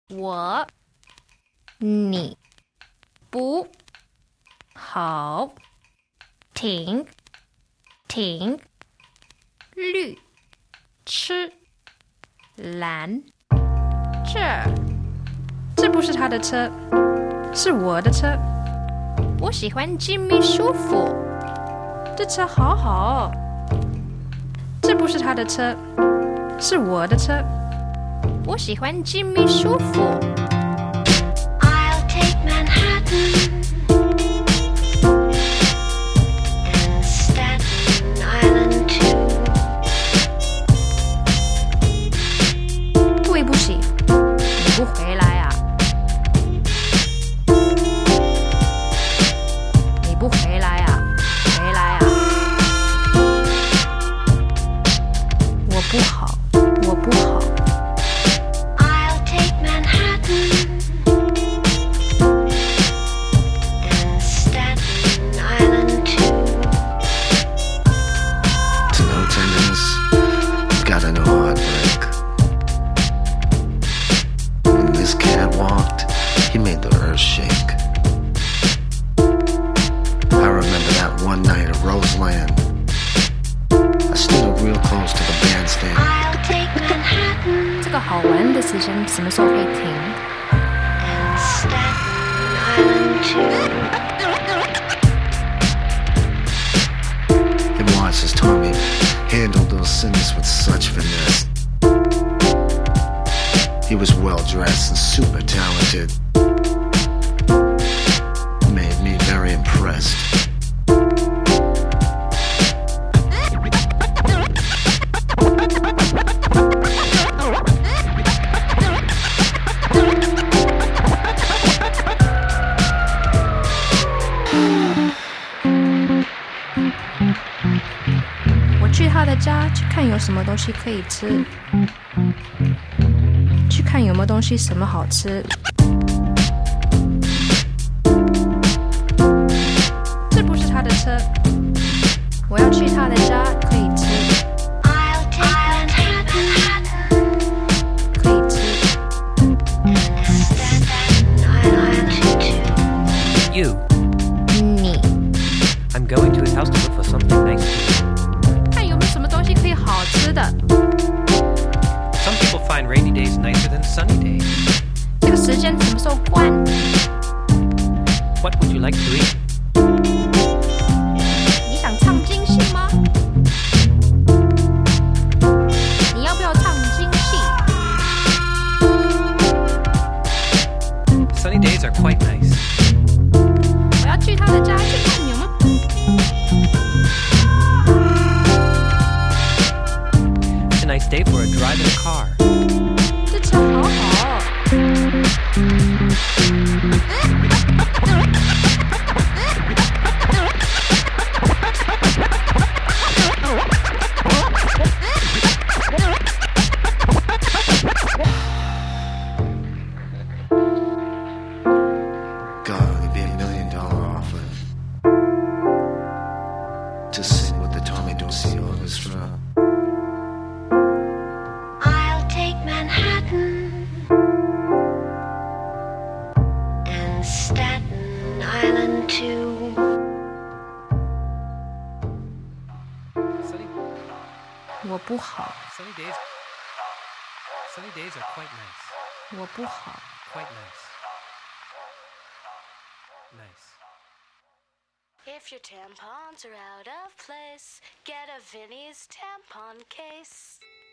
我你不好停停绿吃蓝这不是他的车，是我的车。我喜欢 Jimmy 舒服，这车好好。这不是他的车，是我的车。我喜欢 Jimmy 舒服。 I'll take Manhattan and Staten Island too. 对不起，你不回来啊？你不回来啊？回来啊！我不好，我不好。 I'll take Manhattan and Staten Island too. To know tenderness, you've gotta know heartbreak. When this cat walked, he made the earth shake. I remember that one night at Roseland. I stood up real close to the bandstand. I'll take Manhattan 这个好玩的词声什么时候可以停？ and Staten Island too. And watched as Tommy handled those sins with such finesse. He was well dressed and super talented. Made me very impressed. 我去他的家去看有什么东西可以吃，去看有没有东西什么好吃。这不是他的车，我要去他的家可以吃， I'll take Manhattan 可以吃。 and Staten Island too. You. 你 I'm going to his house to look for something nice to eat. 看有没有什么东西可以好吃的。 Some people find rainy days nicer than sunny days. 这个时间什么时候关？ What would you like to eat? 你想唱京戏吗？你要不要唱京戏？ Sunny days are quite nice. 我要去他的家去看有没有。 It's a nice day for a drive in a car. 这车好好。 God, it'd be $1 million offer to sing with the Tommy Dorsey Orchestra. I'll take Manhattan and Staten Island too. Sunny, 我不好， sunny days are quite nice. 我不好。 Quite nice. Nice. If your tampons are out of place, get a Vinnie's tampon case.